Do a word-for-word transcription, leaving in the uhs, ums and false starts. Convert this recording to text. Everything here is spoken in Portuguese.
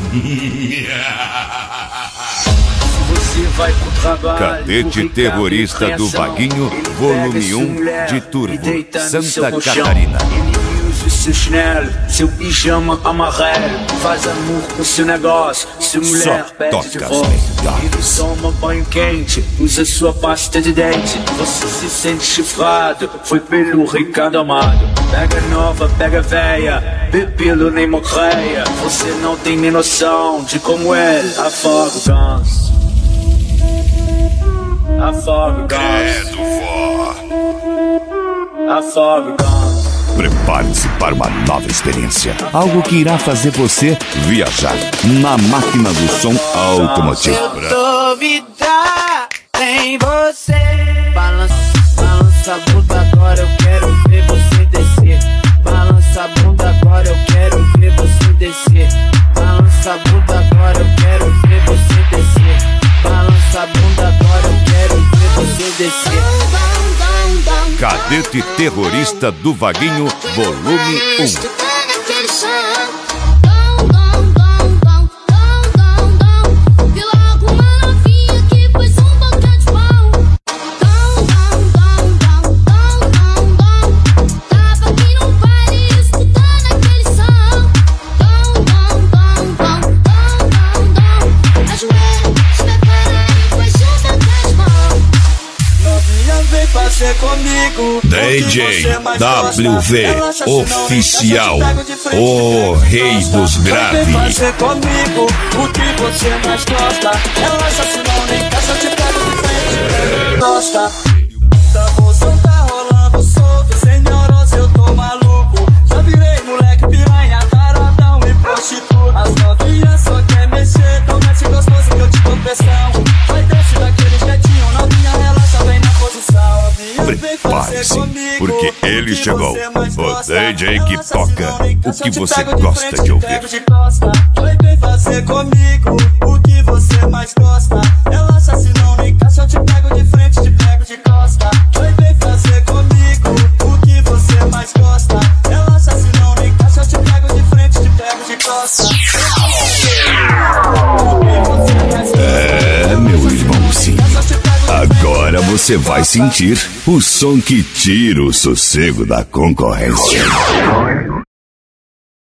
Cadete Terrorista do Vaguinho, volume um, de Turvo, Santa Catarina. Seu chinelo, seu pijama amarelo, faz amor com seu negócio, sua mulher pede de volta. Ele toma banho quente, usa sua pasta de dente. Você se sente chifrado, foi pelo Ricardo Amado. Pega nova, pega véia, pepilo nem mocreia. Você não tem nem noção de como ele afoga o ganso. Afoga o ganso. Afoga o ganso. Prepare-se para uma nova experiência. Algo que irá fazer você viajar na máquina do som automotivo. Eu duvidar em você. Balança, balança a bunda agora, eu quero ver você descer. Balança a bunda agora, eu quero ver você descer. Balança a bunda agora, eu quero ver você descer. Balança a bunda agora, eu quero ver você descer. Cadete Terrorista do Vaguinho, volume um. D J W V Oficial, o rei dos graves. Vem fazer comigo o que você mais gosta. Relaxa, senão nem caça, te pego de frente. Gosta. Da bolsa tá rolando solto, sem neurose eu tô maluco. Já virei moleque piranha, taradão e prostituta. As novinhas só quer mexer, então mexe gostoso que eu te dou pressão. Vai desce daquele jeitinho, novinha relaxa, vem na posição. Prepare-se, porque ele chegou, o D J que toca o que você gosta de ouvir. Vai bem fazer comigo o que você mais gosta. Relaxa, senão nem caixa, eu te pego de frente, te pego de costa. Vai bem fazer comigo o que você mais gosta. Relaxa, senão nem caixa, eu te pego de frente, te pego de costa. É, meu irmãozinho, agora você vai sentir o som que tira o sossego da concorrência.